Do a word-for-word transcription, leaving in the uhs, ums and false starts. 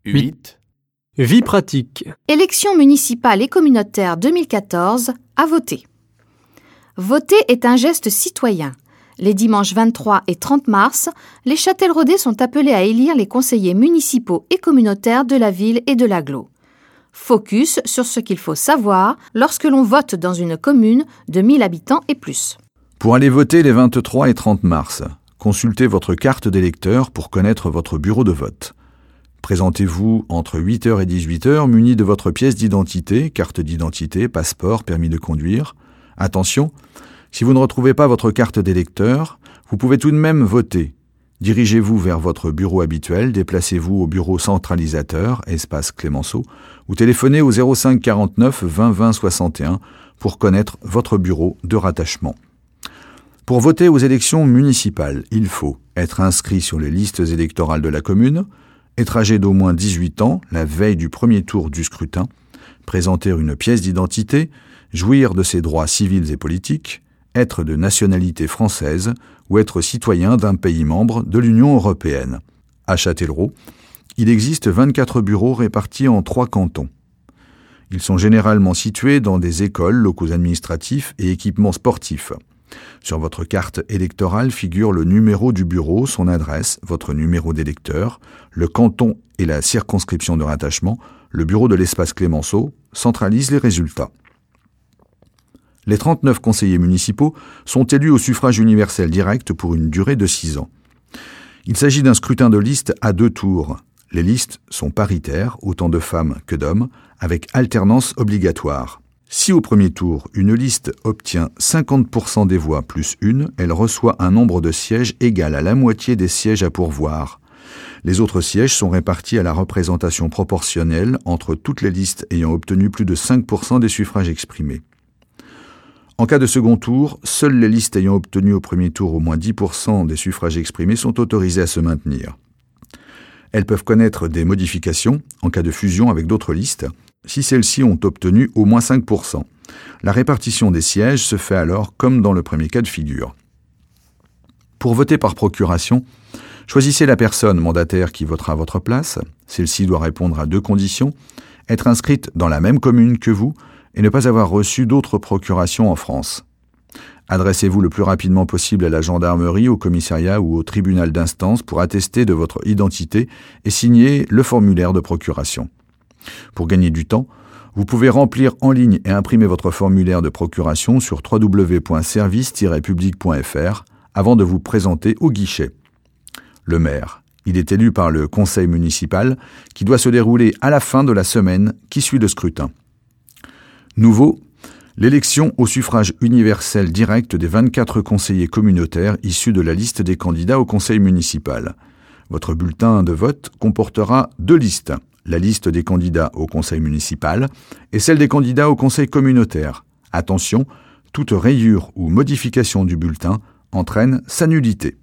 huit. Vie pratique. Élections municipales et communautaires deux mille quatorze, à voter. Voter est un geste citoyen. Les dimanches vingt-trois et trente mars, les Châtelleraudais sont appelés à élire les conseillers municipaux et communautaires de la ville et de l'agglo. Focus sur ce qu'il faut savoir lorsque l'on vote dans une commune de mille habitants et plus. Pour aller voter les vingt-trois et trente mars, consultez votre carte d'électeur pour connaître votre bureau de vote. Présentez-vous entre huit heures et dix-huit heures muni de votre pièce d'identité, carte d'identité, passeport, permis de conduire. Attention, si vous ne retrouvez pas votre carte d'électeur, vous pouvez tout de même voter. Dirigez-vous vers votre bureau habituel, déplacez-vous au bureau centralisateur, espace Clémenceau, ou téléphonez au zéro cinq quarante-neuf vingt vingt soixante et un pour connaître votre bureau de rattachement. Pour voter aux élections municipales, il faut être inscrit sur les listes électorales de la commune, être âgé d'au moins dix-huit ans la veille du premier tour du scrutin, présenter une pièce d'identité, jouir de ses droits civils et politiques, être de nationalité française ou être citoyen d'un pays membre de l'Union européenne. À Châtellerault, il existe vingt-quatre bureaux répartis en trois cantons. Ils sont généralement situés dans des écoles, locaux administratifs et équipements sportifs. Sur votre carte électorale figure le numéro du bureau, son adresse, votre numéro d'électeur, le canton et la circonscription de rattachement. Le bureau de l'espace Clémenceau centralise les résultats. Les trente-neuf conseillers municipaux sont élus au suffrage universel direct pour une durée de six ans. Il s'agit d'un scrutin de liste à deux tours. Les listes sont paritaires, autant de femmes que d'hommes, avec alternance obligatoire. Si au premier tour, une liste obtient cinquante pour cent des voix plus une, elle reçoit un nombre de sièges égal à la moitié des sièges à pourvoir. Les autres sièges sont répartis à la représentation proportionnelle entre toutes les listes ayant obtenu plus de cinq pour cent des suffrages exprimés. En cas de second tour, seules les listes ayant obtenu au premier tour au moins dix pour cent des suffrages exprimés sont autorisées à se maintenir. Elles peuvent connaître des modifications en cas de fusion avec d'autres listes, si celles-ci ont obtenu au moins cinq pour cent. La répartition des sièges se fait alors comme dans le premier cas de figure. Pour voter par procuration, choisissez la personne mandataire qui votera à votre place. Celle-ci doit répondre à deux conditions: être inscrite dans la même commune que vous et ne pas avoir reçu d'autres procurations en France. Adressez-vous le plus rapidement possible à la gendarmerie, au commissariat ou au tribunal d'instance pour attester de votre identité et signer le formulaire de procuration. Pour gagner du temps, vous pouvez remplir en ligne et imprimer votre formulaire de procuration sur w w w point service tiret public point f r avant de vous présenter au guichet. Le maire, il est élu par le conseil municipal qui doit se dérouler à la fin de la semaine qui suit le scrutin. Nouveau, l'élection au suffrage universel direct des vingt-quatre conseillers communautaires issus de la liste des candidats au conseil municipal. Votre bulletin de vote comportera deux listes: la liste des candidats au conseil municipal et celle des candidats au conseil communautaire. Attention, toute rayure ou modification du bulletin entraîne sa nullité.